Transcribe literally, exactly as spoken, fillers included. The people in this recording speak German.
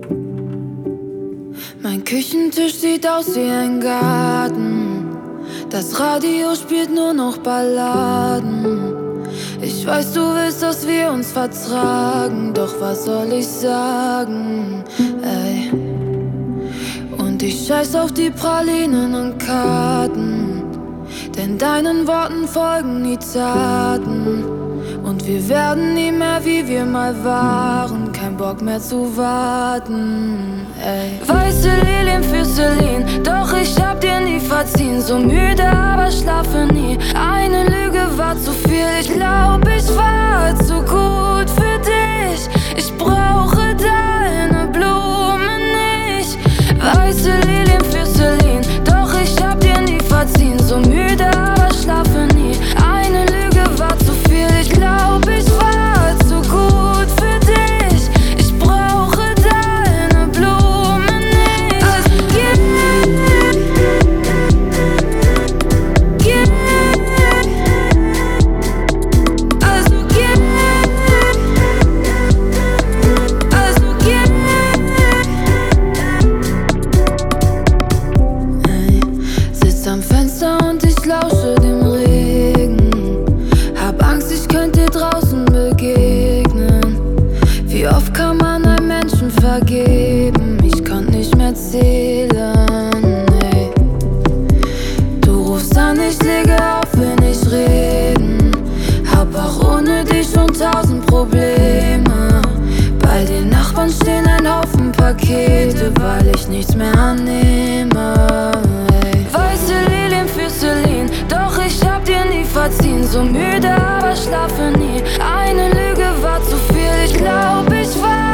Mein Küchentisch sieht aus wie ein Garten. Das Radio spielt nur noch Balladen. Ich weiß, du willst, dass wir uns vertragen, doch was soll ich sagen, ey? Und ich scheiß auf die Pralinen und Karten, denn deinen Worten folgen nie Taten. Und wir werden nie mehr wie wir mal waren, kein Bock mehr zu warten, ey. Weiße Lilien für Celine, doch ich hab dir nie verziehen. So müde, aber schlafe nie. Eine Lüge war zu viel, ich glaub, ich war zu gut für dich. Ich brauche deine Blumen nicht. Weiße Lilien für Celine, doch ich hab dir nie verziehen. So müde, aber schlafe nie. Eine Lüge war zu viel, ich glaub, ich war zu gut für dich. Ich brauche deine Blumen nicht. Also geh, geh, also geh, also geh. Ey, sitz am Fenster und ich lausche dem Regen. Hab Angst, ich könnte dir draußen begegnen. Wie oft kann man einem Menschen vergeben? Ich konnt nicht mehr zählen, ey. Du rufst an, ich lege auf, will nicht reden. Hab auch ohne dich schon tausend Probleme. Bei den Nachbarn stehen ein Haufen Pakete, weil ich nichts mehr annehme, ey. Weiße Lilien für Celine, doch ich hab dir nie verziehen. So müde, aber schlafe nie. Eine Lüge war zu viel, ich glaub, ich war